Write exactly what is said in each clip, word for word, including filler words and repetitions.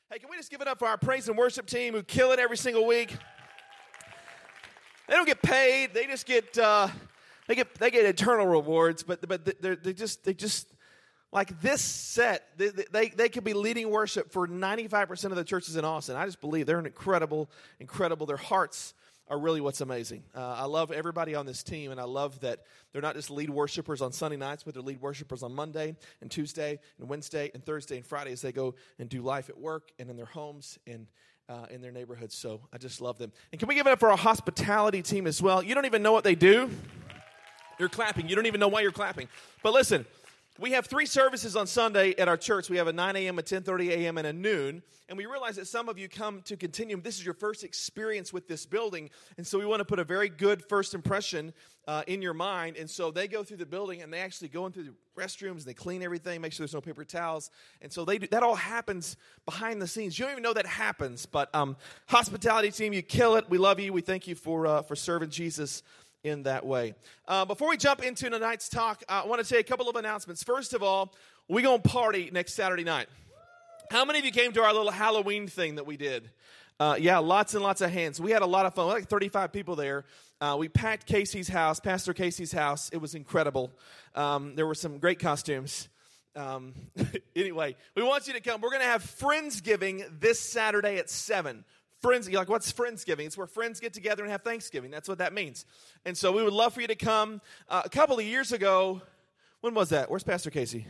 Hey, can we just give it up for our praise and worship team who kill it every single week? They don't get paid. They just get uh, they get they get eternal rewards. But but they they just they just like this set. They they they could be leading worship for ninety-five percent of the churches in Austin. I just believe they're an incredible, incredible. Their hearts are really what's amazing. Uh, I love everybody on this team, and I love that they're not just lead worshipers on Sunday nights, but they're lead worshipers on Monday and Tuesday and Wednesday and Thursday and Friday as they go and do life at work and in their homes and uh, in their neighborhoods. So I just love them. And can we give it up for our hospitality team as well? You don't even know what they do. You're clapping. You don't even know why you're clapping. But listen, we have three services on Sunday at our church. We have a nine a.m., a ten thirty a.m., and a noon. And we realize that some of you come to Continuum. This is your first experience with this building. And so we want to put a very good first impression uh, in your mind. And so they go through the building, and they actually go into the restrooms, and they clean everything, make sure there's no paper towels. And so they do, that all happens behind the scenes. You don't even know that happens. But um, hospitality team, you kill it. We love you. We thank you for uh, for serving Jesus in that way. Uh, before we jump into tonight's talk, I want to say a couple of announcements. First of all, we're going to party next Saturday night. How many of you came to our little Halloween thing that we did? Uh, yeah, lots and lots of hands. We had a lot of fun. We had like thirty-five people there. Uh, we packed Casey's house, Pastor Casey's house. It was incredible. Um, there were some great costumes. Um, anyway, we want you to come. We're going to have Friendsgiving this Saturday at seven. Friends, you're like, what's Friendsgiving? It's where friends get together and have Thanksgiving. That's what that means. And so we would love for you to come. Uh, a couple of years ago, when was that? Where's Pastor Casey?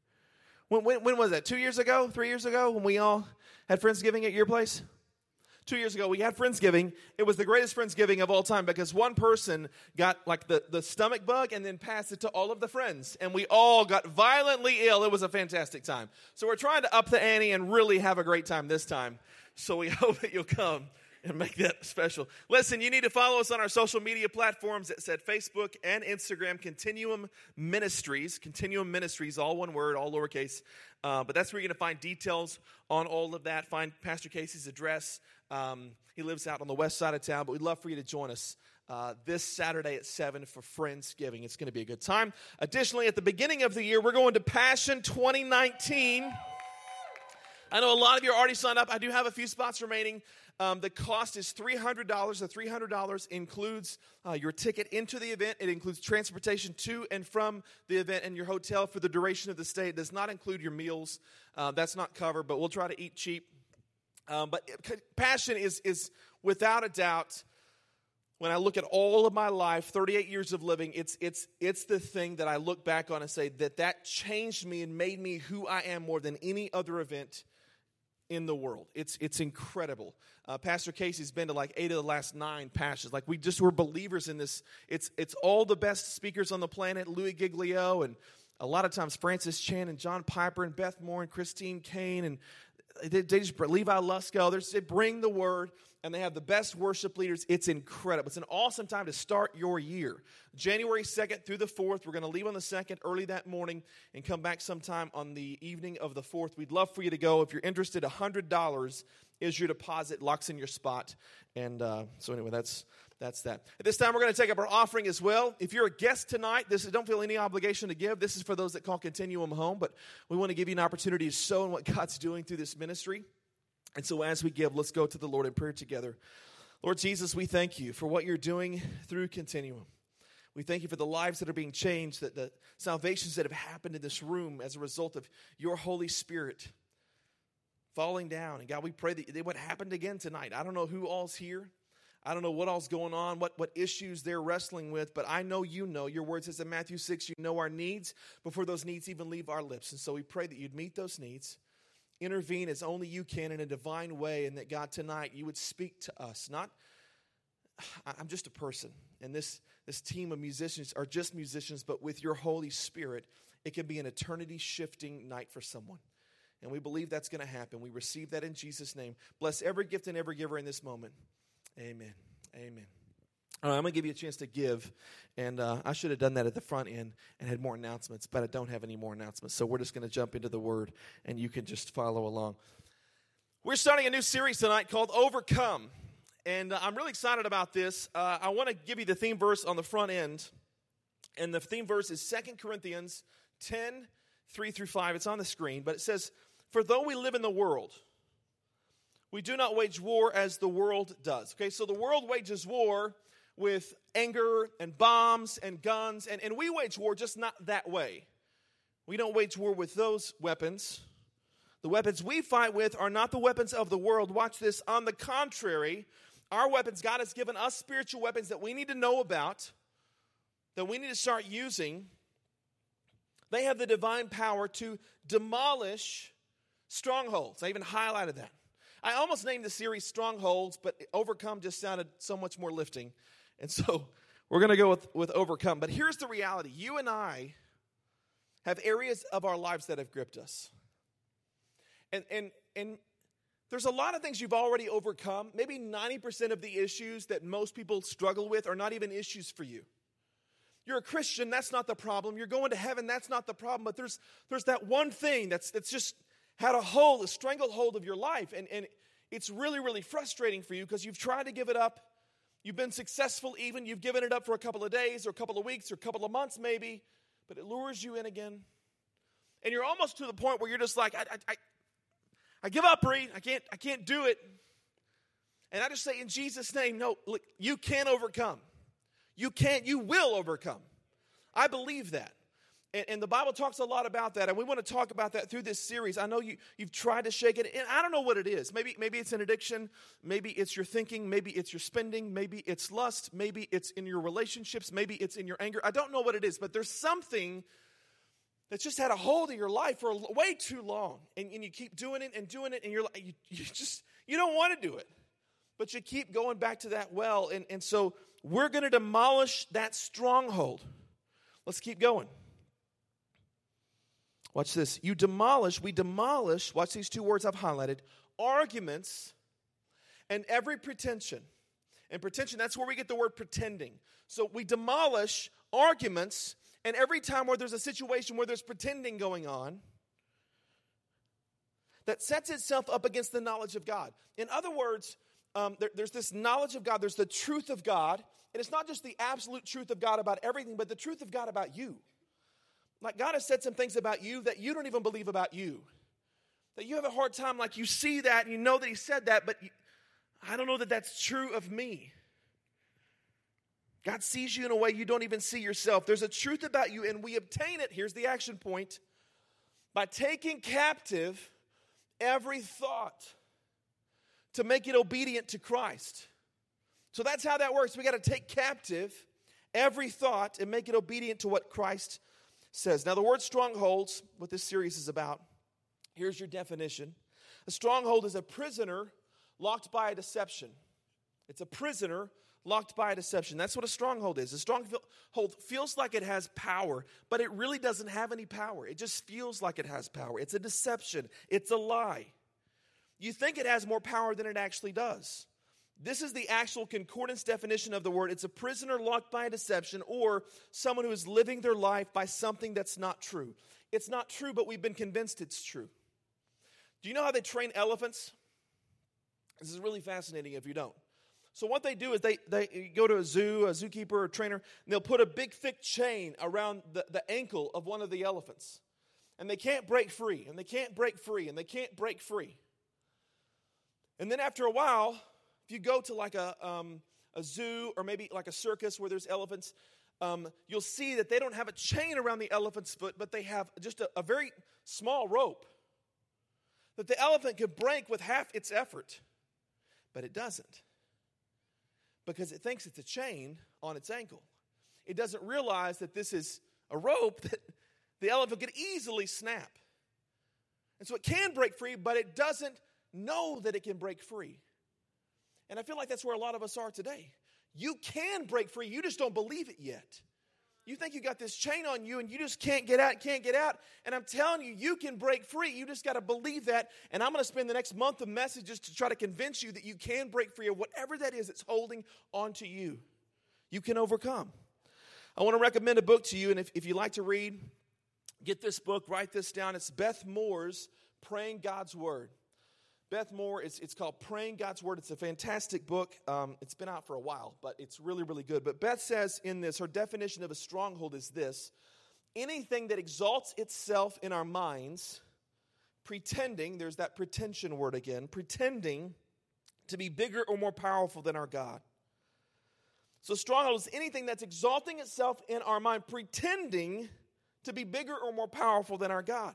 When, when, when was that? Two years ago? Three years ago when we all had Friendsgiving at your place? Two years ago, we had Friendsgiving. It was the greatest Friendsgiving of all time because one person got like the, the stomach bug and then passed it to all of the friends. And we all got violently ill. It was a fantastic time. So we're trying to up the ante and really have a great time this time. So we hope that you'll come and make that special. Listen, you need to follow us on our social media platforms. It said Facebook and Instagram, Continuum Ministries. Continuum Ministries, all one word, all lowercase. Uh, but that's where you're going to find details on all of that. Find Pastor Casey's address. Um, he lives out on the west side of town, but we'd love for you to join us uh, this Saturday at seven for Friendsgiving. It's going to be a good time. Additionally, at the beginning of the year, we're going to Passion twenty nineteen. I know a lot of you are already signed up. I do have a few spots remaining. Um, the cost is three hundred dollars. The three hundred dollars includes uh, your ticket into the event. It includes transportation to and from the event and your hotel for the duration of the stay. It does not include your meals. Uh, that's not covered, but we'll try to eat cheap. Um, but Passion is, is without a doubt, when I look at all of my life, thirty-eight years of living, it's it's it's the thing that I look back on and say that that changed me and made me who I am more than any other event in the world. It's it's incredible. Uh, Pastor Casey's been to like eight of the last nine Passions. Like we just were believers in this. It's it's all the best speakers on the planet. Louis Giglio and a lot of times Francis Chan and John Piper and Beth Moore and Christine Kane and they, they just Levi Lusko. They're, they bring the word and they have the best worship leaders. It's incredible. It's an awesome time to start your year. January second through the fourth. We're going to leave on the second early that morning and come back sometime on the evening of the fourth. We'd love for you to go. If you're interested, one hundred dollars is your deposit, locks in your spot. And uh, so anyway, that's that's that. At this time, we're going to take up our offering as well. If you're a guest tonight, this is, don't feel any obligation to give. This is for those that call Continuum home. But we want to give you an opportunity to sow in what God's doing through this ministry. And so as we give, let's go to the Lord in prayer together. Lord Jesus, we thank you for what you're doing through Continuum. We thank you for the lives that are being changed, that the salvations that have happened in this room as a result of your Holy Spirit falling down. And God, we pray that they would happen again tonight. I don't know who all's here. I don't know what all's going on, what, what issues they're wrestling with, but I know you know. Your word says in Matthew six, you know our needs before those needs even leave our lips. And so we pray that you'd meet those needs. Intervene as only you can in a divine way, and that, God, tonight you would speak to us. Not, I'm just a person, and this, this team of musicians are just musicians, but with your Holy Spirit, it can be an eternity-shifting night for someone. And we believe that's going to happen. We receive that in Jesus' name. Bless every gift and every giver in this moment. Amen. Amen. All right, I'm going to give you a chance to give, and uh, I should have done that at the front end and had more announcements, but I don't have any more announcements, so we're just going to jump into the Word, and you can just follow along. We're starting a new series tonight called Overcome, and uh, I'm really excited about this. Uh, I want to give you the theme verse on the front end, and the theme verse is Second Corinthians ten, three through five. It's on the screen, but it says, "For though we live in the world, We do not wage war as the world does. Okay, so the world wages war with anger and bombs and guns, and, and we wage war just not that way. We don't wage war with those weapons. The weapons we fight with are not the weapons of the world. Watch this. On the contrary, our weapons, God has given us spiritual weapons that we need to know about, that we need to start using. They have the divine power to demolish strongholds. I even highlighted that. I almost named the series Strongholds, but Overcome just sounded so much more lifting. And so we're going to go with, with Overcome. But here's the reality. You and I have areas of our lives that have gripped us. And, and, and there's a lot of things you've already overcome. Maybe ninety percent of the issues that most people struggle with are not even issues for you. You're a Christian, that's not the problem. You're going to heaven, that's not the problem. But there's, there's that one thing that's, that's just had a hold, a strangled hold of your life. And, and it's really, really frustrating for you because you've tried to give it up. You've been successful even. You've given it up for a couple of days or a couple of weeks or a couple of months maybe. But it lures you in again. And you're almost to the point where you're just like, I, I, I, I give up, Reed. I can't, I can't do it. And I just say in Jesus' name, no, look, you can overcome. You can, you will overcome. I believe that. And, and the Bible talks a lot about that, and we want to talk about that through this series. I know you, you've tried to shake it, and I don't know what it is. Maybe, maybe it's an addiction. Maybe it's your thinking. Maybe it's your spending. Maybe it's lust. Maybe it's in your relationships. Maybe it's in your anger. I don't know what it is, but there's something that's just had a hold of your life for way too long, and, and you keep doing it and doing it, and you're like, you, you just, you don't want to do it, but you keep going back to that well, and, and so we're going to demolish that stronghold. Let's keep going. Watch this. You demolish, we demolish, watch these two words I've highlighted, arguments and every pretension. And pretension, that's where we get the word pretending. So we demolish arguments, and every time where there's a situation where there's pretending going on, that sets itself up against the knowledge of God. In other words, um, there, there's this knowledge of God, there's the truth of God, and it's not just the absolute truth of God about everything, but the truth of God about you. Like God has said some things about you that you don't even believe about you. That you have a hard time, like you see that and you know that he said that, but you, I don't know that that's true of me. God sees you in a way you don't even see yourself. There's a truth about you, and we obtain it, here's the action point, by taking captive every thought to make it obedient to Christ. So that's how that works. We got to take captive every thought and make it obedient to what Christ says. Now, the word strongholds, what this series is about, here's your definition. A stronghold is a prisoner locked by a deception. It's a prisoner locked by a deception. That's what a stronghold is. A stronghold feels like it has power, but it really doesn't have any power. It just feels like it has power. It's a deception. It's a lie. You think it has more power than it actually does. This is the actual concordance definition of the word. It's a prisoner locked by a deception, or someone who is living their life by something that's not true. It's not true, but we've been convinced it's true. Do you know how they train elephants? This is really fascinating if you don't. So what they do is they, they go to a zoo, a zookeeper or a trainer, and they'll put a big thick chain around the, the ankle of one of the elephants. And they can't break free, and they can't break free, and they can't break free. And then after a while, if you go to like a, um, a zoo or maybe like a circus where there's elephants, um, you'll see that they don't have a chain around the elephant's foot, but they have just a, a very small rope that the elephant could break with half its effort. But it doesn't, because it thinks it's a chain on its ankle. It doesn't realize that this is a rope that the elephant could easily snap. And so it can break free, but it doesn't know that it can break free. And I feel like that's where a lot of us are today. You can break free, you just don't believe it yet. You think you got this chain on you and you just can't get out, can't get out. And I'm telling you, you can break free. You just got to believe that. And I'm going to spend the next month of messages to try to convince you that you can break free of whatever that is that's holding on to you. You can overcome. I want to recommend a book to you. And if, if you like to read, get this book, write this down. It's Beth Moore's Praying God's Word. Beth Moore, it's, it's called Praying God's Word. It's a fantastic book. Um, it's been out for a while, but it's really, really good. But Beth says in this, her definition of a stronghold is this: anything that exalts itself in our minds pretending, there's that pretension word again, pretending to be bigger or more powerful than our God. So stronghold is anything that's exalting itself in our mind, pretending to be bigger or more powerful than our God.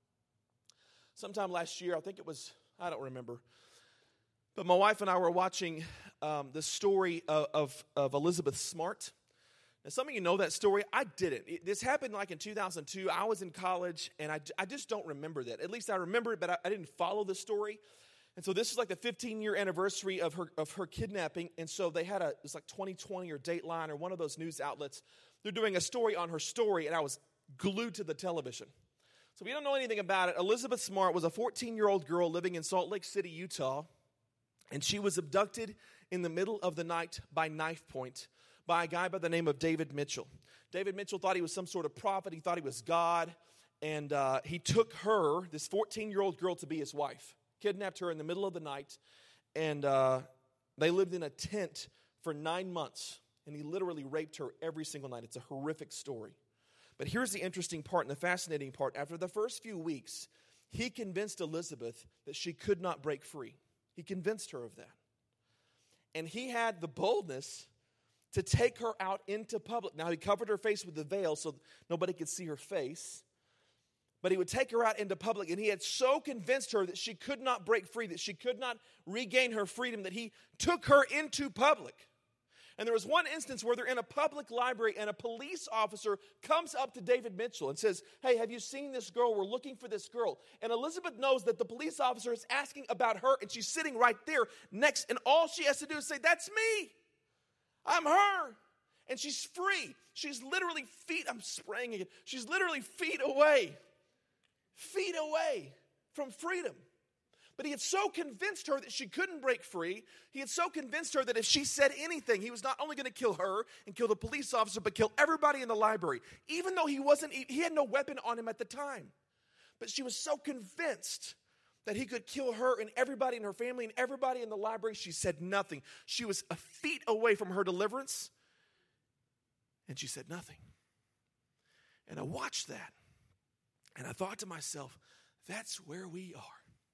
Sometime last year, I think it was, I don't remember, but my wife and I were watching um, the story of, of, of Elizabeth Smart. Now, some of you know that story. I didn't. It, this happened like in two thousand two. I was in college, and I, I just don't remember that. At least I remember it, but I, I didn't follow the story. And so this is like the fifteen-year anniversary of her of her kidnapping. And so they had a, it was like twenty twenty or Dateline or one of those news outlets. They're doing a story on her story, and I was glued to the television. So if you don't know anything about it, Elizabeth Smart was a fourteen-year-old girl living in Salt Lake City, Utah. And she was abducted in the middle of the night by knife point by a guy by the name of David Mitchell. David Mitchell thought he was some sort of prophet. He thought he was God. And uh, he took her, this fourteen-year-old girl, to be his wife. Kidnapped her in the middle of the night, and uh, they lived in a tent for nine months, and he literally raped her every single night. It's a horrific story. But here's the interesting part and the fascinating part. After the first few weeks, he convinced Elizabeth that she could not break free. He convinced her of that. And he had the boldness to take her out into public. Now, he covered her face with a veil so nobody could see her face. But he would take her out into public, and he had so convinced her that she could not break free, that she could not regain her freedom, that he took her into public. And there was one instance where they're in a public library, and a police officer comes up to David Mitchell and says, "Hey, have you seen this girl? We're looking for this girl." And Elizabeth knows that the police officer is asking about her, and she's sitting right there next, and all she has to do is say, "That's me. I'm her." And she's free. She's literally feet, I'm spraying again. She's literally feet away. Feet away from freedom. But he had so convinced her that she couldn't break free. He had so convinced her that if she said anything, he was not only going to kill her and kill the police officer, but kill everybody in the library. Even though he wasn't, he had no weapon on him at the time. But she was so convinced that he could kill her and everybody in her family and everybody in the library, she said nothing. She was a feet away from her deliverance, and she said nothing. And I watched that. And I thought to myself, that's where we are.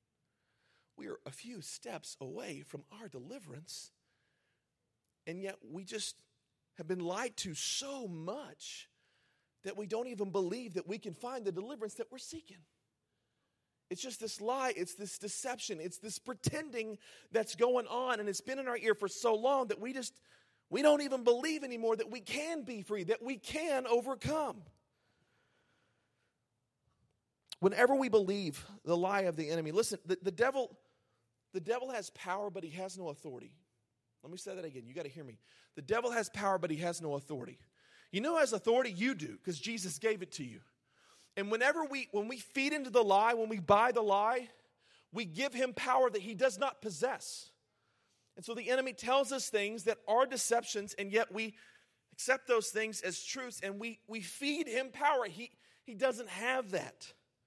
We are a few steps away from our deliverance, and yet we just have been lied to so much that we don't even believe that we can find the deliverance that we're seeking. It's just this lie, it's this deception, it's this pretending that's going on, and it's been in our ear for so long that we just, we don't even believe anymore that we can be free, that we can overcome. Whenever we believe the lie of the enemy, listen, the, the devil, the devil has power, but he has no authority. Let me say that again. You got to hear me. The devil has power, but he has no authority. You know who has authority? You do, because Jesus gave it to you. And whenever we, when we feed into the lie, when we buy the lie, we give him power that he does not possess. And so the enemy tells us things that are deceptions, and yet we accept those things as truths, and we, we feed him power. He, he doesn't have that.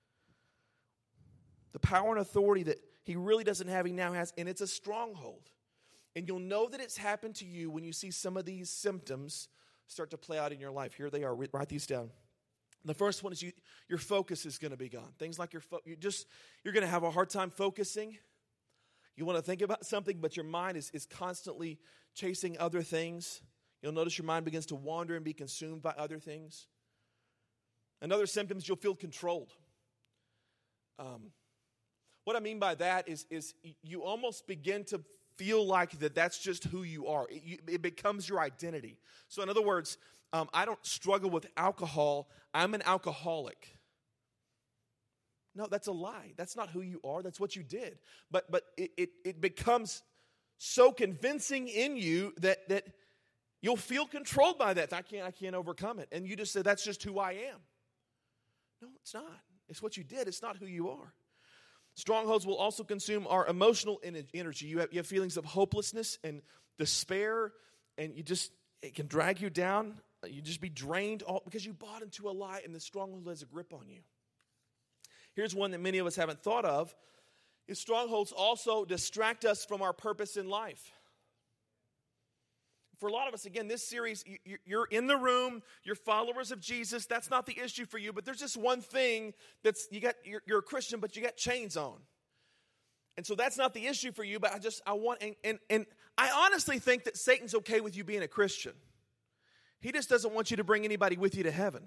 The power and authority that he really doesn't have, he now has, and it's a stronghold. And you'll know that it's happened to you when you see some of these symptoms start to play out in your life. Here they are. Write these down. The first one is you, your focus is going to be gone. Things like your fo- you just you're going to have a hard time focusing. You want to think about something, but your mind is, is constantly chasing other things. You'll notice your mind begins to wander and be consumed by other things. Another symptom is you'll feel controlled. Um, what I mean by that is, is you almost begin to feel like that that's just who you are. It, you, it becomes your identity. So in other words, um, I don't struggle with alcohol. I'm an alcoholic. No, that's a lie. That's not who you are. That's what you did. But but it, it, it becomes so convincing in you that that you'll feel controlled by that. I can't I can't overcome it. And you just say, that's just who I am. No, it's not. It's what you did. It's not who you are. Strongholds will also consume our emotional energy. You have, you have feelings of hopelessness and despair, and you just, it can drag you down. You just be drained all, because you bought into a lie, and the stronghold has a grip on you. Here's one that many of us haven't thought of, is strongholds also distract us from our purpose in life. for a lot of us, again, this series, you, you're in the room, you're followers of Jesus. That's not the issue for you, but there's just one thing that's, you got, you're, you're a Christian, but you got chains on. And so that's not the issue for you, but I just, I want, and, and, and I honestly think that Satan's okay with you being a Christian. He just doesn't want you to bring anybody with you to heaven.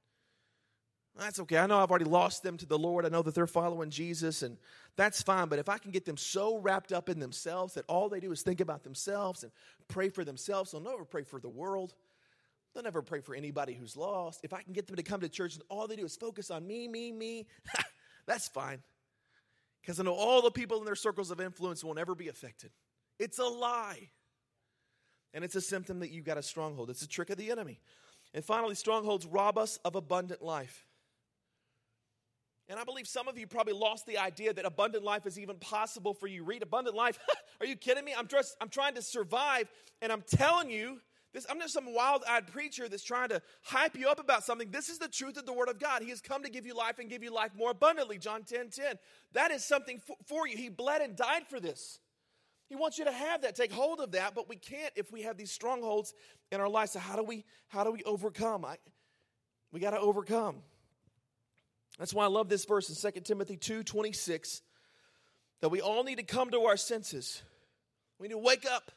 That's okay. I know I've already lost them to the Lord. I know that they're following Jesus, and that's fine. But if I can get them so wrapped up in themselves that all they do is think about themselves and pray for themselves, they'll never pray for the world. They'll never pray for anybody who's lost. If I can get them to come to church and all they do is focus on me, me, me, that's fine. Because I know all the people in their circles of influence will never be affected. It's a lie. And it's a symptom that you've got a stronghold. It's a trick of the enemy. And finally, strongholds rob us of abundant life. And I believe some of you probably lost the idea that abundant life is even possible for you. Read abundant life. Are you kidding me? I'm just, I'm trying to survive, and I'm telling you, this, I'm just some wild-eyed preacher that's trying to hype you up about something. This is the truth of the Word of God. He has come to give you life and give you life more abundantly, John ten ten. That is something for, for you. He bled and died for this. He wants you to have that, take hold of that, but we can't if we have these strongholds in our lives. So how do we, how do we overcome? I, we got to overcome. That's why I love this verse in Second Timothy two twenty-six, that we all need to come to our senses. We need to wake up.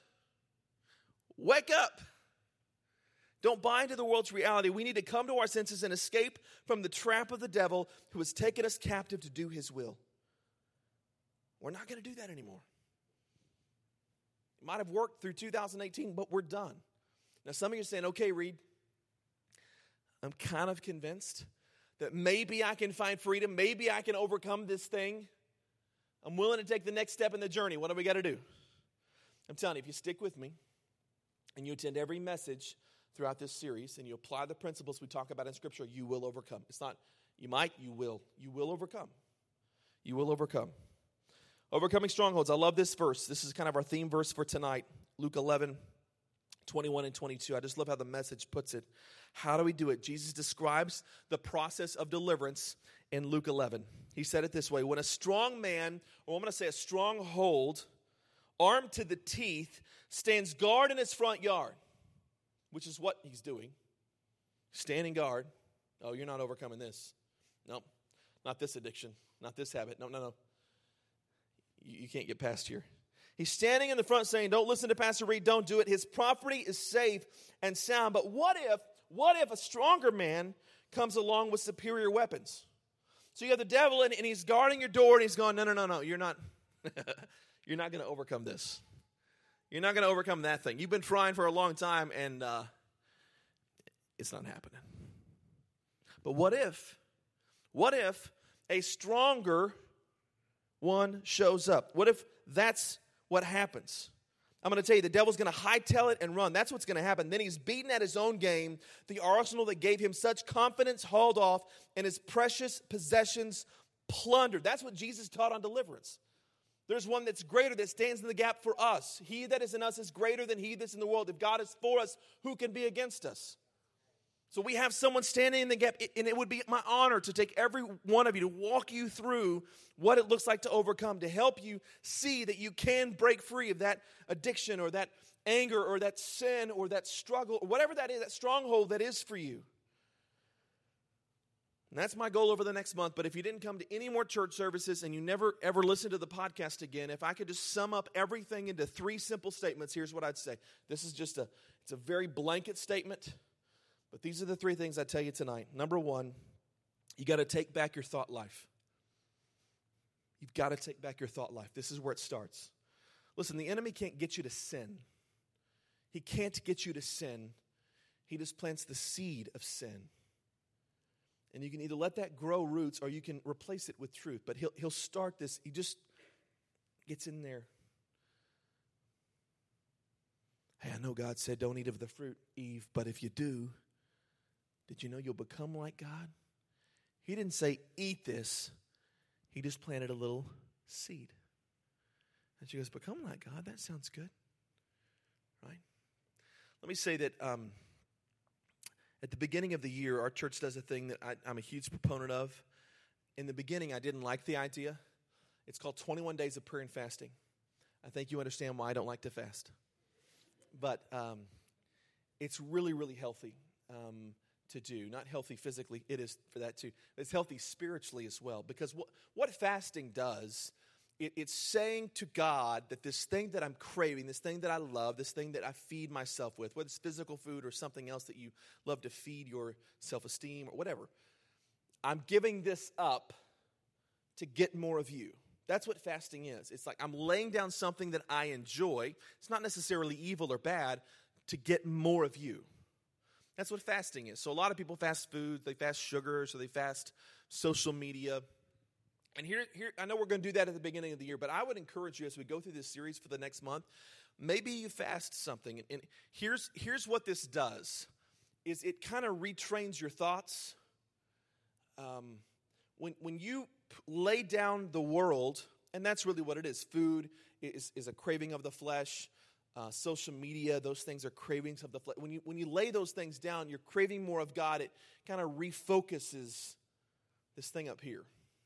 Wake up. Don't buy into the world's reality. We need to come to our senses and escape from the trap of the devil who has taken us captive to do his will. We're not going to do that anymore. It might have worked through two thousand eighteen, but we're done. Now, some of you are saying, okay, Reed, I'm kind of convinced that maybe I can find freedom. Maybe I can overcome this thing. I'm willing to take the next step in the journey. What do we got to do? I'm telling you, if you stick with me and you attend every message throughout this series and you apply the principles we talk about in Scripture, you will overcome. It's not, you might, you will. You will overcome. You will overcome. Overcoming strongholds. I love this verse. This is kind of our theme verse for tonight. Luke eleven, twenty-one and twenty-two. I just love how the message puts it. How do we do it? Jesus describes the process of deliverance in Luke eleven. He said it this way. When a strong man, or I'm going to say a stronghold, armed to the teeth, stands guard in his front yard, which is what he's doing. Standing guard. Oh, you're not overcoming this. No, nope. Not this addiction. Not this habit. No, no, no. You, you can't get past here. He's standing in the front saying, don't listen to Pastor Reed, don't do it. His property is safe and sound. But what if, what if a stronger man comes along with superior weapons? So you have the devil and, and he's guarding your door and he's going, no, no, no, no, you're not, you're not going to overcome this. You're not going to overcome that thing. You've been trying for a long time and uh, it's not happening. But what if, what if a stronger one shows up? What if that's what happens? I'm going to tell you, the devil's going to hightail it and run. That's what's going to happen. Then he's beaten at his own game. The arsenal that gave him such confidence hauled off, and his precious possessions plundered. That's what Jesus taught on deliverance. There's one that's greater that stands in the gap for us. He that is in us is greater than he that's in the world. If God is for us, who can be against us? So we have someone standing in the gap, and it would be my honor to take every one of you to walk you through what it looks like to overcome, to help you see that you can break free of that addiction or that anger or that sin or that struggle or whatever that is, that stronghold that is for you. And that's my goal over the next month. But if you didn't come to any more church services and you never ever listen to the podcast again, if I could just sum up everything into three simple statements, here's what I'd say. This is just a, it's a very blanket statement. But these are the three things I tell you tonight. Number one, you got to take back your thought life. You've got to take back your thought life. This is where it starts. Listen, the enemy can't get you to sin. He can't get you to sin. He just plants the seed of sin. And you can either let that grow roots or you can replace it with truth. But he'll, he'll start this. He just gets in there. Hey, I know God said don't eat of the fruit, Eve, but if you do, did you know you'll become like God? He didn't say eat this. He just planted a little seed. And she goes, become like God? That sounds good. Right? Let me say that um, at the beginning of the year, our church does a thing that I, I'm a huge proponent of. In the beginning, I didn't like the idea. It's called twenty-one days of prayer and fasting. I think you understand why I don't like to fast. But um, it's really, really healthy um, to do. Not healthy physically, it is for that too. It's healthy spiritually as well. Because what, what fasting does, it, it's saying to God that this thing that I'm craving, this thing that I love, this thing that I feed myself with, whether it's physical food or something else that you love to feed your self-esteem or whatever, I'm giving this up to get more of you. That's what fasting is. It's like I'm laying down something that I enjoy. It's not necessarily evil or bad, to get more of you. That's what fasting is. So a lot of people fast food, they fast sugar, so they fast social media. And here, here I know we're going to do that at the beginning of the year, but I would encourage you as we go through this series for the next month, maybe you fast something. And, and here's, here's what this does, is it kind of retrains your thoughts. Um, when, when you lay down the world, and that's really what it is. Food is, is a craving of the flesh. Uh, social media, those things are cravings of the flesh. When you, when you lay those things down, you're craving more of God. It kind of refocuses this thing up here.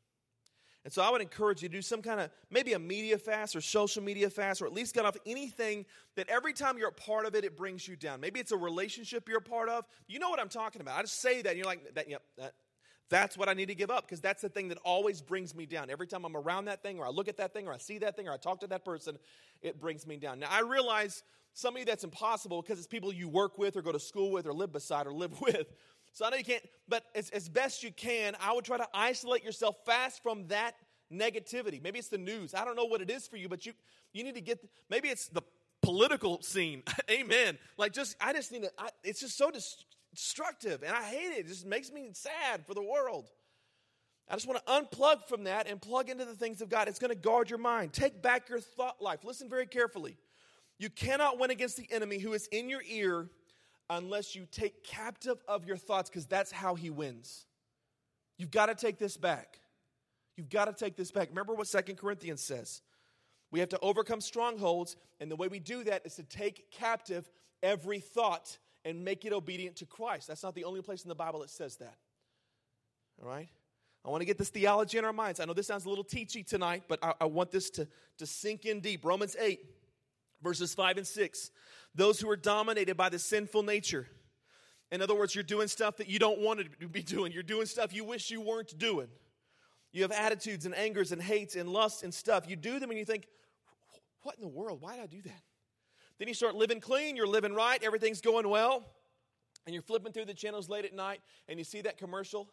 And so I would encourage you to do some kind of, maybe a media fast or social media fast, or at least get off anything that every time you're a part of it, it brings you down. Maybe it's a relationship you're a part of. You know what I'm talking about. I just say that, and you're like, that, yep, that, that's what I need to give up, because that's the thing that always brings me down. Every time I'm around that thing, or I look at that thing, or I see that thing, or I talk to that person, it brings me down. Now, I realize some of you that's impossible because it's people you work with or go to school with or live beside or live with. So I know you can't, but as, as best you can, I would try to isolate yourself fast from that negativity. Maybe it's the news. I don't know what it is for you, but you, you need to get, maybe it's the political scene. Amen. Like just, I just need to, I, it's just so dis- destructive, and I hate it. It just makes me sad for the world. I just want to unplug from that and plug into the things of God. It's going to guard your mind. Take back your thought life. Listen very carefully. You cannot win against the enemy who is in your ear unless you take captive of your thoughts, because that's how he wins. You've got to take this back. You've got to take this back. Remember what Second Corinthians says. We have to overcome strongholds, and the way we do that is to take captive every thought and make it obedient to Christ. That's not the only place in the Bible that says that. All right? I want to get this theology in our minds. I know this sounds a little teachy tonight, but I, I want this to, to sink in deep. Romans eight, verses five and six. Those who are dominated by the sinful nature. In other words, you're doing stuff that you don't want to be doing. You're doing stuff you wish you weren't doing. You have attitudes and angers and hates and lusts and stuff. You do them and you think, what in the world? Why did I do that? Then you start living clean. You're living right. Everything's going well. And you're flipping through the channels late at night and you see that commercial.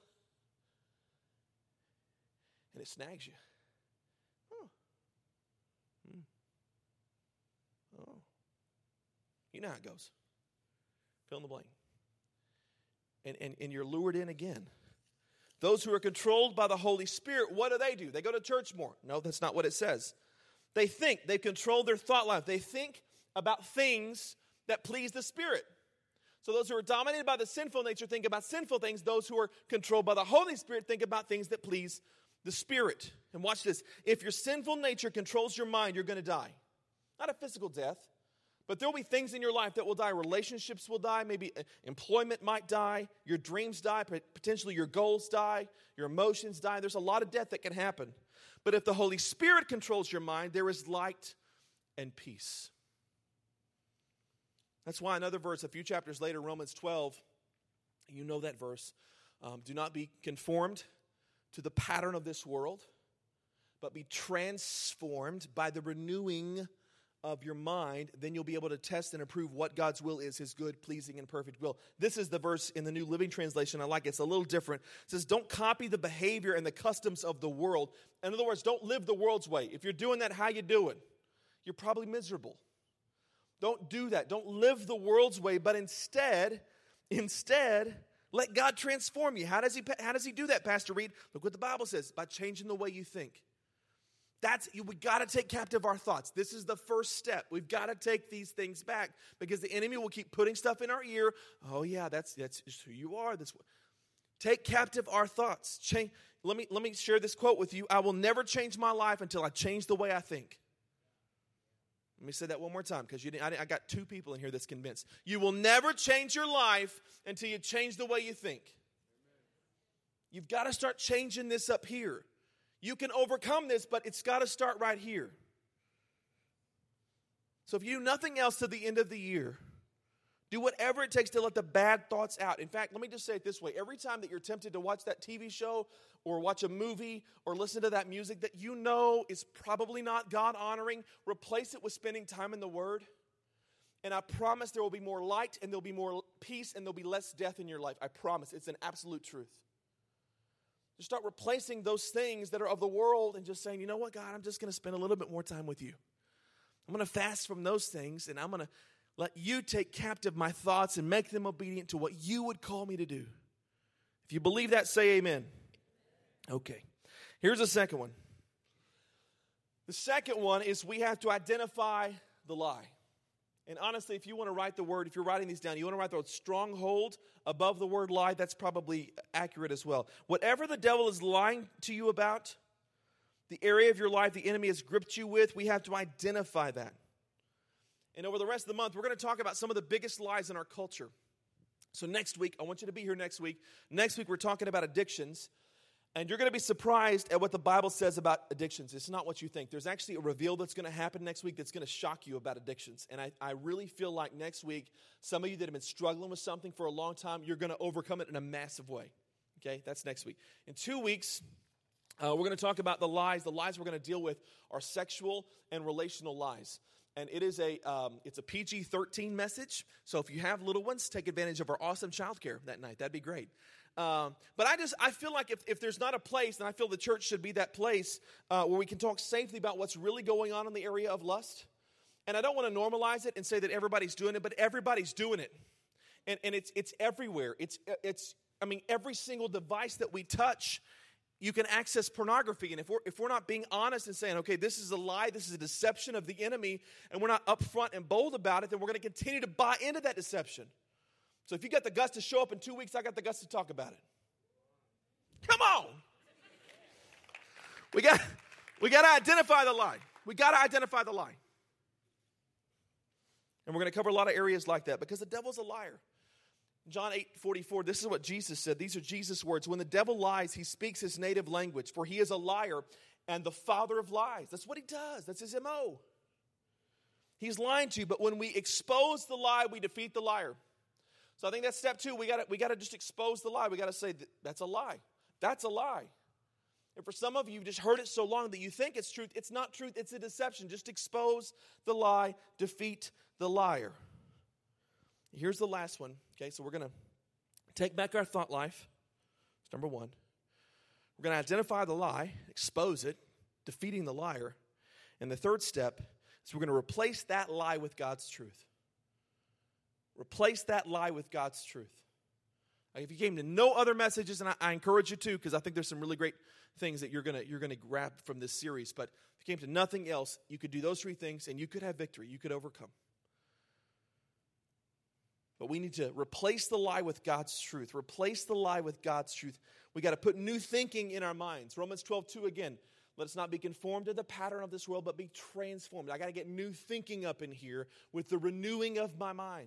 And it snags you. Oh. Hmm. Oh. You know how it goes. Fill in the blank. And, and, and you're lured in again. Those who are controlled by the Holy Spirit, what do they do? They go to church more. No, that's not what it says. They think. They control their thought life. They think about things that please the Spirit. So those who are dominated by the sinful nature think about sinful things. Those who are controlled by the Holy Spirit think about things that please the Spirit. And watch this. If your sinful nature controls your mind, you're going to die. Not a physical death, but there will be things in your life that will die. Relationships will die. Maybe employment might die. Your dreams die. Potentially your goals die. Your emotions die. There's a lot of death that can happen. But if the Holy Spirit controls your mind, there is light and peace. That's why another verse, a few chapters later, Romans twelve, you know that verse. Um, do not be conformed to the pattern of this world, but be transformed by the renewing of your mind. Then you'll be able to test and approve what God's will is, his good, pleasing, and perfect will. This is the verse in the New Living Translation. I like it. It's a little different. It says, don't copy the behavior and the customs of the world. In other words, don't live the world's way. If you're doing that, how you doing? You're probably miserable. Don't do that. Don't live the world's way, but instead, instead, let God transform you. How does he, how does he do that, Pastor Reed? Look what the Bible says, by changing the way you think. That's, we got to take captive our thoughts. This is the first step. We've got to take these things back because the enemy will keep putting stuff in our ear. Oh yeah, that's that's who you are. That's take captive our thoughts. Change. Let me let me share this quote with you. I will never change my life until I change the way I think. Let me say that one more time because you didn't, I, I got two people in here that's convinced. You will never change your life until you change the way you think. You've got to start changing this up here. You can overcome this, but it's got to start right here. So if you do nothing else to the end of the year, Do whatever it takes to let the bad thoughts out. In fact, let me just say it this way. Every time that you're tempted to watch that T V show or watch a movie or listen to that music that you know is probably not God-honoring, replace it with spending time in the Word. And I promise there will be more light and there will be more peace and there will be less death in your life. I promise. It's an absolute truth. Just start replacing those things that are of the world and just saying, you know what, God, I'm just going to spend a little bit more time with you. I'm going to fast from those things and I'm going to let you take captive my thoughts and make them obedient to what you would call me to do. If you believe that, say amen. Okay. Here's the second one. The second one is we have to identify the lie. And honestly, if you want to write the word, if you're writing these down, you want to write the word stronghold above the word lie, that's probably accurate as well. Whatever the devil is lying to you about, the area of your life the enemy has gripped you with, we have to identify that. And over the rest of the month, we're going to talk about some of the biggest lies in our culture. So next week, I want you to be here next week. Next week, we're talking about addictions. And you're going to be surprised at what the Bible says about addictions. It's not what you think. There's actually a reveal that's going to happen next week that's going to shock you about addictions. And I, I really feel like next week, some of you that have been struggling with something for a long time, you're going to overcome it in a massive way. Okay, that's next week. In two weeks, uh, we're going to talk about the lies. The lies we're going to deal with are sexual and relational lies. And it is a um, it's a P G thirteen message. So if you have little ones, take advantage of our awesome childcare that night. That'd be great. Um, but I just I feel like if, if there's not a place, then I feel the church should be that place uh, where we can talk safely about what's really going on in the area of lust. And I don't want to normalize it and say that everybody's doing it, but everybody's doing it, and and it's it's everywhere. It's it's I mean every single device that we touch, you can access pornography. And if we're, if we're not being honest and saying, okay, this is a lie, this is a deception of the enemy, and we're not upfront and bold about it, then we're going to continue to buy into that deception. So if you got the guts to show up in two weeks, I got the guts to talk about it. Come on. We got, we got to identify the lie. We got to identify the lie. And we're going to cover a lot of areas like that because the devil's a liar. John eight forty-four, this is what Jesus said. These are Jesus' words. When the devil lies, he speaks his native language, for he is a liar and the father of lies. That's what he does. That's his M O. He's lying to you, but when we expose the lie, we defeat the liar. So I think that's step two. We got we got to just expose the lie. We got to say, that's a lie. That's a lie. And for some of you, you've just heard it so long that you think it's truth. It's not truth. It's a deception. Just expose the lie. Defeat the liar. Here's the last one. Okay, so we're going to take back our thought life. That's number one. We're going to identify the lie, expose it, defeating the liar. And the third step is we're going to replace that lie with God's truth. Replace that lie with God's truth. Like if you came to no other messages, and I, I encourage you to, because I think there's some really great things that you're going to you're going to grab from this series. But if you came to nothing else, you could do those three things, and you could have victory. You could overcome. But we need to replace the lie with God's truth. Replace the lie with God's truth. We got to put new thinking in our minds. Romans twelve two again. Let us not be conformed to the pattern of this world, but be transformed. I got to get new thinking up in here with the renewing of my mind.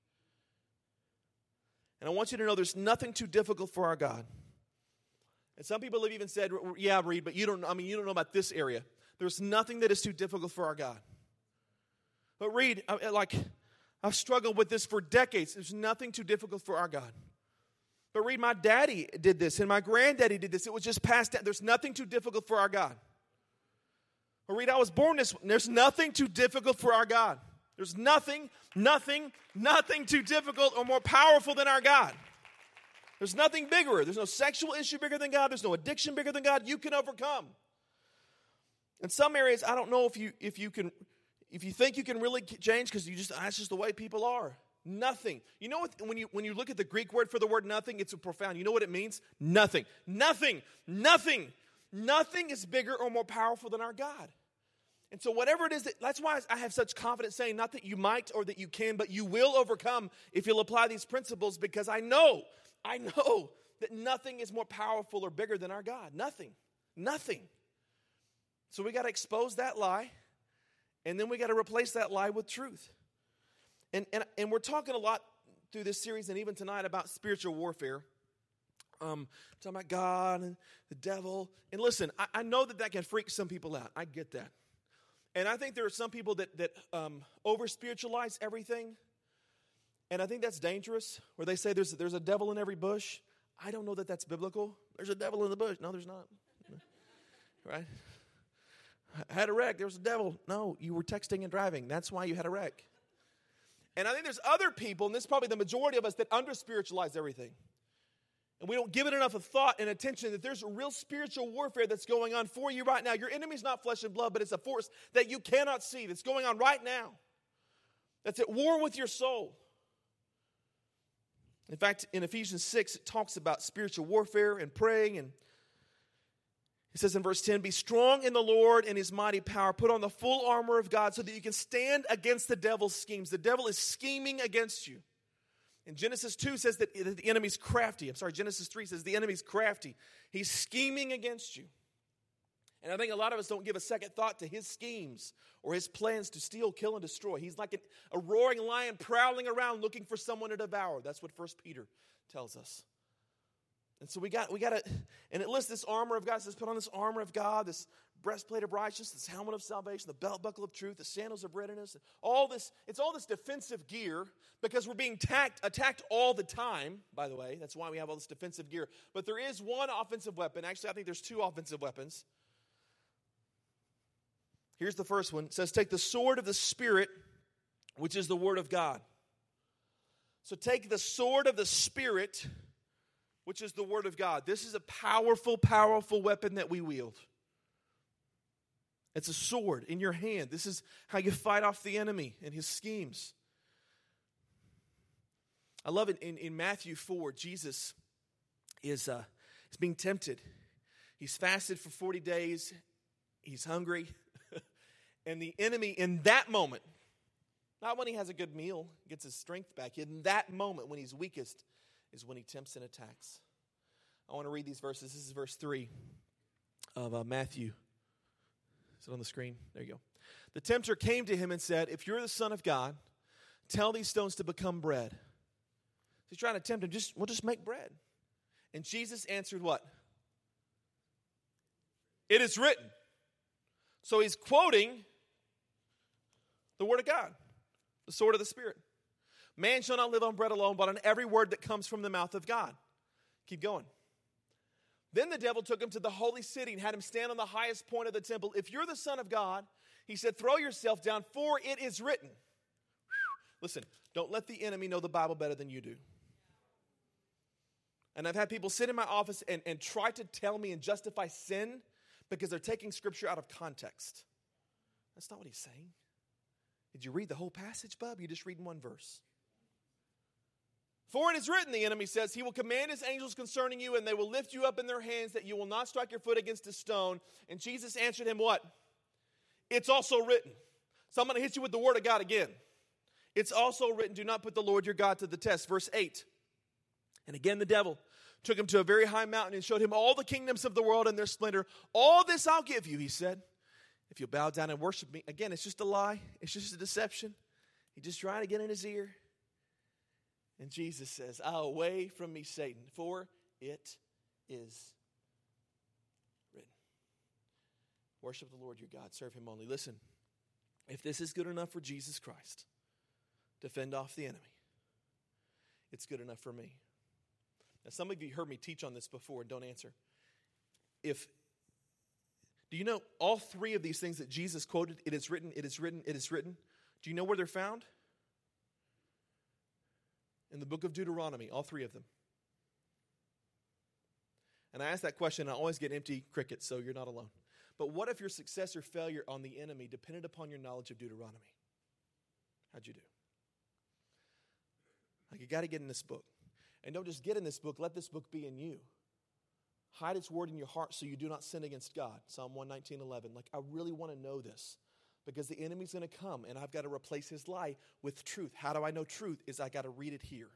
And I want you to know there's nothing too difficult for our God. And some people have even said, yeah, Reed, but you don't, I mean, you don't know about this area. There's nothing that is too difficult for our God. But Reed, like, I've struggled with this for decades. There's nothing too difficult for our God. But Reed, my daddy did this, and my granddaddy did this. It was just passed down. There's nothing too difficult for our God. But Reed, I was born this way. There's nothing too difficult for our God. There's nothing, nothing, nothing too difficult or more powerful than our God. There's nothing bigger. There's no sexual issue bigger than God. There's no addiction bigger than God. You can overcome. In some areas, I don't know if you if you can, if you think you can really change because you just that's just the way people are. Nothing. You know what? When you when you look at the Greek word for the word nothing, it's profound. You know what it means? Nothing. Nothing. Nothing. Nothing is bigger or more powerful than our God. And so whatever it is, that, that's why I have such confidence saying not that you might or that you can, but you will overcome if you'll apply these principles because I know, I know that nothing is more powerful or bigger than our God. Nothing. Nothing. So we got to expose that lie, and then we got to replace that lie with truth. And, and, and we're talking a lot through this series and even tonight about spiritual warfare. Um, talking about God and the devil. And listen, I, I know that that can freak some people out. I get that. And I think there are some people that, that um, over-spiritualize everything. And I think that's dangerous, where they say there's, there's a devil in every bush. I don't know that that's biblical. There's a devil in the bush. No, there's not. Right? I had a wreck. There was a devil. No, you were texting and driving. That's why you had a wreck. And I think there's other people, and this is probably the majority of us, that under-spiritualize everything. And we don't give it enough of thought and attention that there's a real spiritual warfare that's going on for you right now. Your enemy's not flesh and blood, but it's a force that you cannot see that's going on right now. That's at war with your soul. In fact, in Ephesians six, it talks about spiritual warfare and praying. And it says in verse ten, be strong in the Lord and his mighty power. Put on the full armor of God so that you can stand against the devil's schemes. The devil is scheming against you. And Genesis two says that the enemy's crafty. I'm sorry, Genesis three says the enemy's crafty. He's scheming against you. And I think a lot of us don't give a second thought to his schemes or his plans to steal, kill, and destroy. He's like a, a roaring lion prowling around looking for someone to devour. That's what First Peter tells us. And so we got, we got to, and it lists this armor of God. It says put on this armor of God, this breastplate of righteousness, this helmet of salvation, the belt buckle of truth, the sandals of readiness. All this, it's all this defensive gear because we're being attacked, attacked all the time, by the way. That's why we have all this defensive gear. But there is one offensive weapon. Actually, I think there's two offensive weapons. Here's the first one. It says, take the sword of the Spirit, which is the word of God. So take the sword of the Spirit, which is the word of God. This is a powerful, powerful weapon that we wield. It's a sword in your hand. This is how you fight off the enemy and his schemes. I love it in, in Matthew four, Jesus is, uh, is being tempted. He's fasted for forty days. He's hungry. And the enemy in that moment, not when he has a good meal, gets his strength back, in that moment when he's weakest is when he tempts and attacks. I want to read these verses. This is verse three of uh, Matthew. Is it on the screen? There you go. The tempter came to him and said, if you're the Son of God, tell these stones to become bread. So he's trying to tempt him, just, we'll just make bread. And Jesus answered what? It is written. So he's quoting the word of God, the sword of the Spirit. Man shall not live on bread alone, but on every word that comes from the mouth of God. Keep going. Then the devil took him to the holy city and had him stand on the highest point of the temple. If you're the Son of God, he said, throw yourself down, for it is written. Listen, don't let the enemy know the Bible better than you do. And I've had people sit in my office and, and try to tell me and justify sin because they're taking Scripture out of context. That's not what he's saying. Did you read the whole passage, bub? You're just reading one verse. For it is written, the enemy says, he will command his angels concerning you, and they will lift you up in their hands that you will not strike your foot against a stone. And Jesus answered him what? It's also written. So I'm going to hit you with the word of God again. It's also written, do not put the Lord your God to the test. Verse eight. And again the devil took him to a very high mountain and showed him all the kingdoms of the world and their splendor. All this I'll give you, he said, if you'll bow down and worship me. Again, it's just a lie. It's just a deception. He just trying to get in his ear. And Jesus says, away from me, Satan, for it is written. Worship the Lord your God. Serve him only. Listen, if this is good enough for Jesus Christ to fend off the enemy, it's good enough for me. Now, some of you heard me teach on this before and don't answer. If, do you know all three of these things that Jesus quoted, it is written, it is written, it is written, do you know where they're found? In the book of Deuteronomy, all three of them. And I ask that question, and I always get empty crickets, so you're not alone. But what if your success or failure on the enemy depended upon your knowledge of Deuteronomy? How'd you do? Like, you got to get in this book. And don't just get in this book, let this book be in you. Hide its word in your heart so you do not sin against God. Psalm one nineteen, eleven. Like, I really want to know this. Because the enemy's going to come, and I've got to replace his lie with truth. How do I know truth? Is I got to read it here.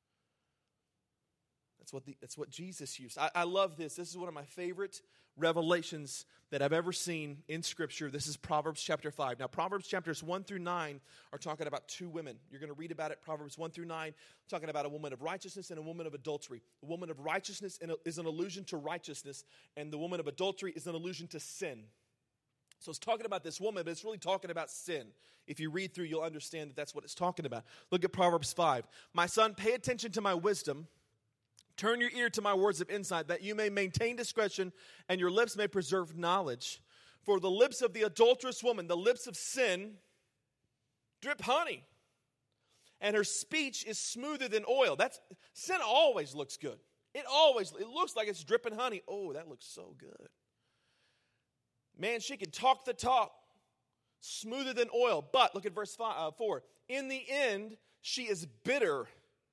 That's what the, that's what Jesus used. I, I love this. This is one of my favorite revelations that I've ever seen in Scripture. This is Proverbs chapter five. Now, Proverbs chapters one through nine are talking about two women. You're going to read about it, Proverbs one through nine, talking about a woman of righteousness and a woman of adultery. The woman of righteousness is an allusion to righteousness, and the woman of adultery is an allusion to sin. So it's talking about this woman, but it's really talking about sin. If you read through, you'll understand that that's what it's talking about. Look at Proverbs five. My son, pay attention to my wisdom. Turn your ear to my words of insight, that you may maintain discretion and your lips may preserve knowledge. For the lips of the adulterous woman, the lips of sin, drip honey. And her speech is smoother than oil. That's sin always looks good. It always, it looks like it's dripping honey. Oh, that looks so good. Man, she can talk the talk, smoother than oil. But, look at verse five, uh, four. In the end, she is bitter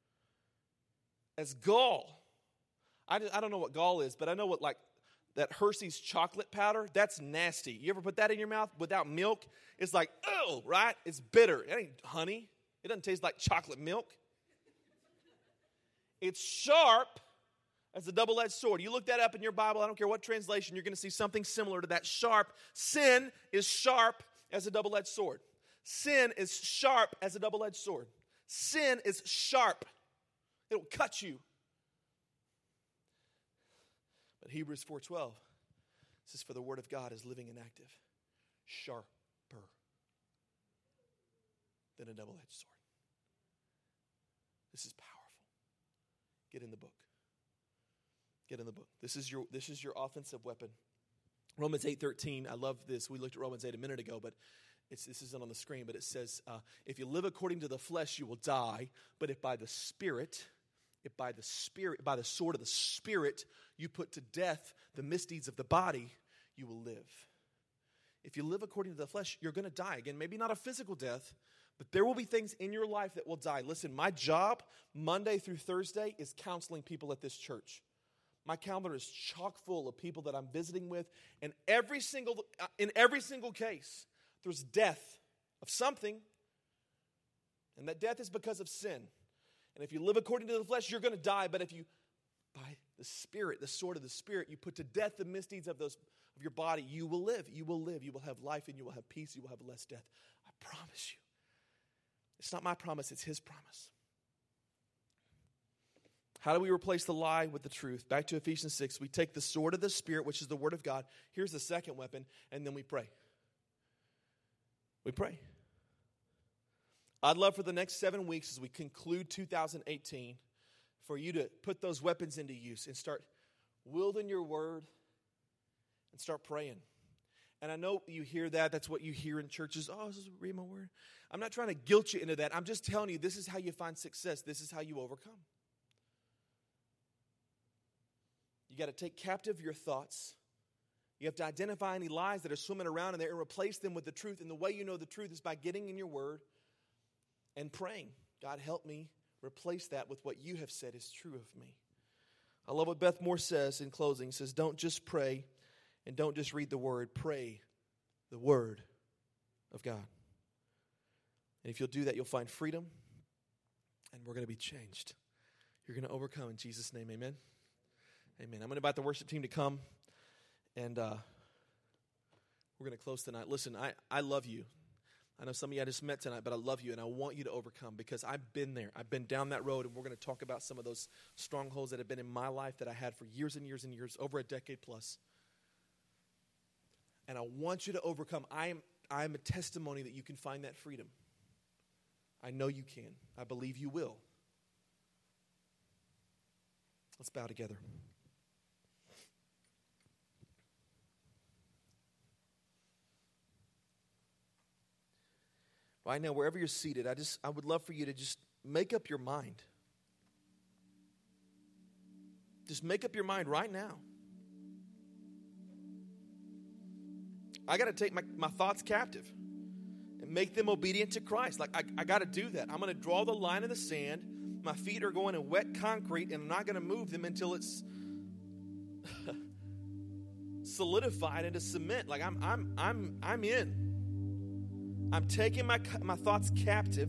as gall. I, I don't know what gall is, but I know what, like, that Hershey's chocolate powder, that's nasty. You ever put that in your mouth without milk? It's like, oh, right? It's bitter. It ain't honey. It doesn't taste like chocolate milk. It's sharp as a double-edged sword. You look that up in your Bible, I don't care what translation, you're going to see something similar to that. Sharp. Sin is sharp as a double-edged sword. Sin is sharp as a double-edged sword. Sin is sharp. It'll cut you. But Hebrews four twelve says, for the word of God is living and active, sharper than a double-edged sword. This is powerful. Get in the book. Get in the book. This is your this is your offensive weapon. Romans eight thirteen. I love this. We looked at Romans eight a minute ago, but it's, this isn't on the screen. But it says, uh, if you live according to the flesh, you will die. But if by the Spirit, if by the Spirit, by the sword of the Spirit, you put to death the misdeeds of the body, you will live. If you live according to the flesh, you're going to die. Again, maybe not a physical death, but there will be things in your life that will die. Listen, my job, Monday through Thursday, is counseling people at this church. My calendar is chock full of people that I'm visiting with, and every single, in every single case, there's death of something, and that death is because of sin. And if you live according to the flesh, you're going to die. But if you, by the Spirit, the sword of the Spirit, you put to death the misdeeds of those of your body, you will live. You will live. You will have life, and you will have peace. You will have less death. I promise you. It's not my promise. It's His promise. How do we replace the lie with the truth? Back to Ephesians six. We take the sword of the Spirit, which is the Word of God. Here's the second weapon, and then we pray. We pray. I'd love for the next seven weeks as we conclude two thousand eighteen for you to put those weapons into use and start wielding your word and start praying. And I know you hear that. That's what you hear in churches. Oh, this is read my word. I'm not trying to guilt you into that. I'm just telling you this is how you find success. This is how you overcome. You got to take captive your thoughts. You have to identify any lies that are swimming around in there and replace them with the truth. And the way you know the truth is by getting in your word and praying. God, help me replace that with what you have said is true of me. I love what Beth Moore says in closing. She says, don't just pray and don't just read the word. Pray the word of God. And if you'll do that, you'll find freedom and we're going to be changed. You're going to overcome in Jesus' name. Amen. Amen. I'm going to invite the worship team to come, and uh, we're going to close tonight. Listen, I, I love you. I know some of you I just met tonight, but I love you, and I want you to overcome because I've been there. I've been down that road, and we're going to talk about some of those strongholds that have been in my life that I had for years and years and years, over a decade plus. And I want you to overcome. I am, I am a testimony that you can find that freedom. I know you can. I believe you will. Let's bow together. Right now, wherever you're seated, I just I would love for you to just make up your mind. Just make up your mind right now. I got to take my, my thoughts captive and make them obedient to Christ. Like, I, I got to do that. I'm going to draw the line in the sand. My feet are going in wet concrete, and I'm not going to move them until it's solidified into cement. Like, I'm I'm I'm I'm in. I'm taking my my thoughts captive.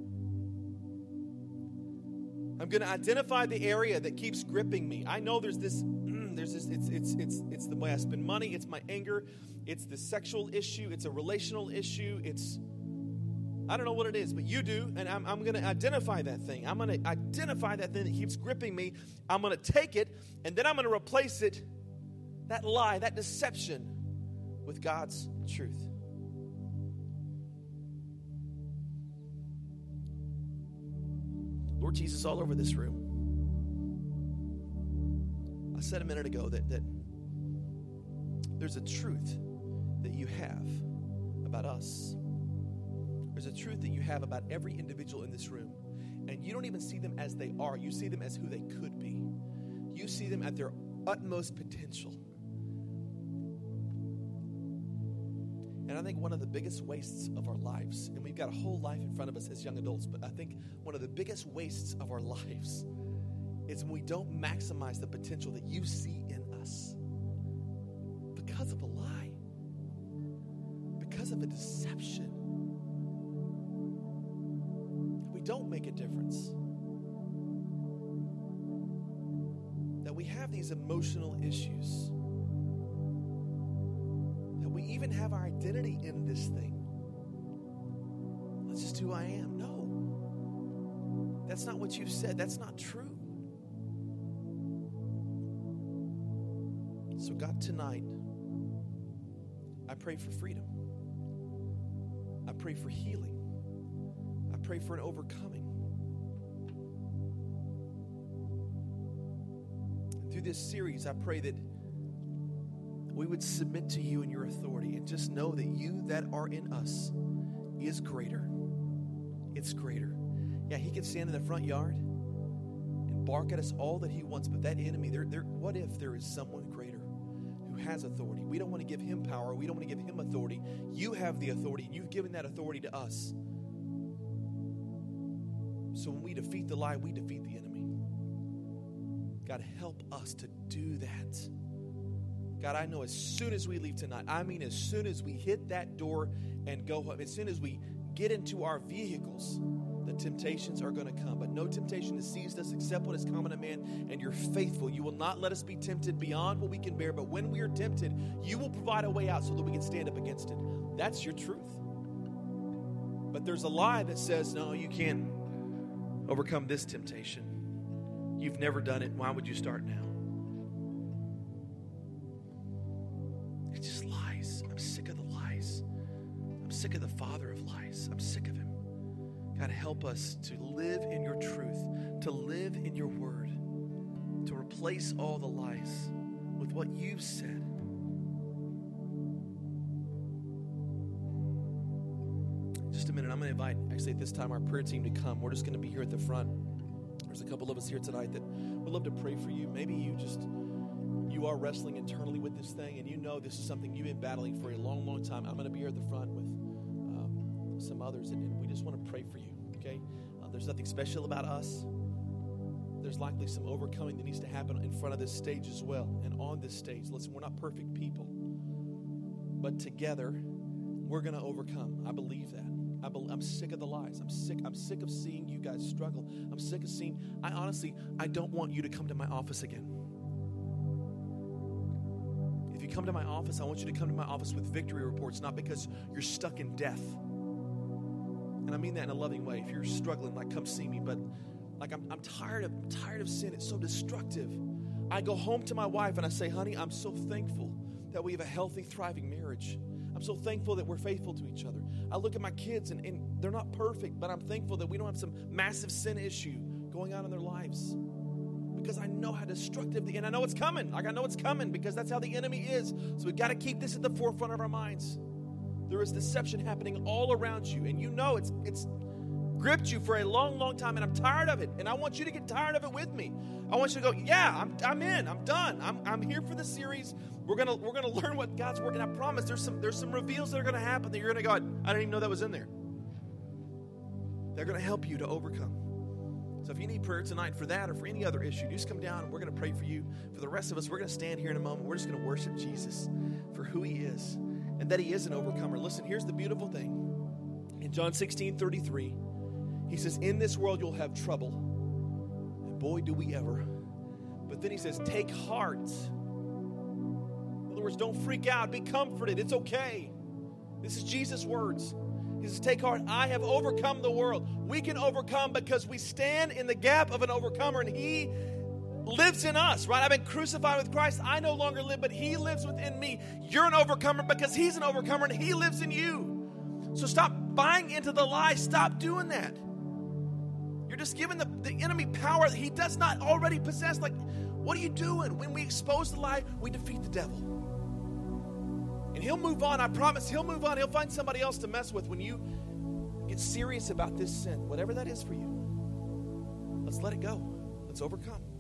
I'm going to identify the area that keeps gripping me. I know there's this, mm, there's this. It's it's it's it's the way I spend money. It's my anger. It's the sexual issue. It's a relational issue. It's I don't know what it is, but you do, and I'm I'm going to identify that thing. I'm going to identify that thing that keeps gripping me. I'm going to take it, and then I'm going to replace it, that lie, that deception, with God's truth. Lord Jesus, all over this room, I said a minute ago that, that there's a truth that you have about us. There's a truth that you have about every individual in this room. And you don't even see them as they are. You see them as who they could be. You see them at their utmost potential. And I think one of the biggest wastes of our lives, and we've got a whole life in front of us as young adults, but I think one of the biggest wastes of our lives is when we don't maximize the potential that you see in us because of a lie, because of a deception. We don't make a difference. That we have these emotional issues. That we even have our identity in this thing. That's just who I am. No. That's not what you've said. That's not true. So God, tonight, I pray for freedom. I pray for healing. I pray for an overcoming. And through this series, I pray that we would submit to you and your authority and just know that you that are in us is greater. It's greater. Yeah, he can stand in the front yard and bark at us all that he wants, but that enemy, there, there, what if there is someone greater who has authority? We don't want to give him power. We don't want to give him authority. You have the authority, and you've given that authority to us. So when we defeat the lie, we defeat the enemy. God, help us to do that. God, I know as soon as we leave tonight, I mean as soon as we hit that door and go home, as soon as we get into our vehicles, the temptations are going to come. But no temptation has seized us except what is common to man, and you're faithful. You will not let us be tempted beyond what we can bear, but when we are tempted, you will provide a way out so that we can stand up against it. That's your truth. But there's a lie that says, no, you can't overcome this temptation. You've never done it. Why would you start now? It's just lies. I'm sick of the lies. I'm sick of the father of lies. I'm sick of him. God, help us to live in your truth, to live in your word, to replace all the lies with what you've said. In just a minute, I'm going to invite, actually at this time, our prayer team to come. We're just going to be here at the front. There's a couple of us here tonight that would love to pray for you. Maybe you just, you are wrestling internally with this thing, and you know this is something you've been battling for a long, long time. I'm going to be here at the front with um, some others, and, and we just want to pray for you, okay? Uh, there's nothing special about us. There's likely some overcoming that needs to happen in front of this stage as well, and on this stage. Listen, we're not perfect people, but together, we're going to overcome. I believe that. I be, I'm sick of the lies. I'm sick. I'm sick of seeing you guys struggle. I'm sick of seeing, I honestly, I don't want you to come to my office again. If you come to my office, I want you to come to my office with victory reports, not because you're stuck in death. And I mean that in a loving way. If you're struggling, like, come see me. But like, I'm, I'm tired of, I'm tired of sin. It's so destructive. I go home to my wife and I say, honey, I'm so thankful that we have a healthy, thriving marriage. I'm so thankful that we're faithful to each other. I look at my kids, and, and they're not perfect, but I'm thankful that we don't have some massive sin issue going on in their lives. Because I know how destructive the, and I know it's coming. Like, I know it's coming because that's how the enemy is. So we've got to keep this at the forefront of our minds. There is deception happening all around you, and you know it's it's gripped you for a long, long time, and I'm tired of it. And I want you to get tired of it with me. I want you to go, yeah, I'm I'm in. I'm done. I'm I'm here for the series. We're gonna we're gonna learn what God's working. I promise there's some there's some reveals that are gonna happen that you're gonna go, I didn't even know that was in there. They're gonna help you to overcome. So if you need prayer tonight for that or for any other issue, just come down and we're gonna pray for you. For the rest of us, we're gonna stand here in a moment. We're just gonna worship Jesus for who he is and that he is an overcomer. Listen, here's the beautiful thing. In John sixteen thirty-three, he says, in this world you'll have trouble. And boy, do we ever. But then he says, take heart. In other words, don't freak out. Be comforted. It's okay. This is Jesus' words. He says, take heart. I have overcome the world. We can overcome because we stand in the gap of an overcomer. And he lives in us, right? I've been crucified with Christ. I no longer live, but he lives within me. You're an overcomer because he's an overcomer and he lives in you. So stop buying into the lie. Stop doing that. You're just giving the, the enemy power that he does not already possess. Like, what are you doing? When we expose the lie, we defeat the devil. And he'll move on. I promise he'll move on. He'll find somebody else to mess with when you get serious about this sin, whatever that is for you. Let's let it go. Let's overcome.